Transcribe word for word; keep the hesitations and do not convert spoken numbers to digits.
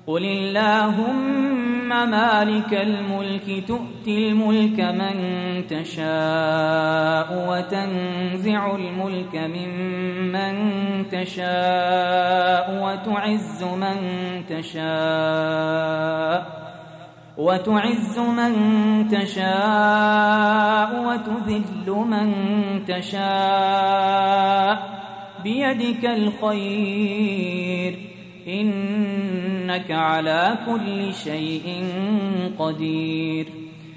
قل اللهم مالك الملك تؤتي الملك من تشاء وتنزع الملك ممن تشاء وتعز من تشاء وتعز من تشاء وتذل من تشاء بيدك الخير إنك على كل شيء قدير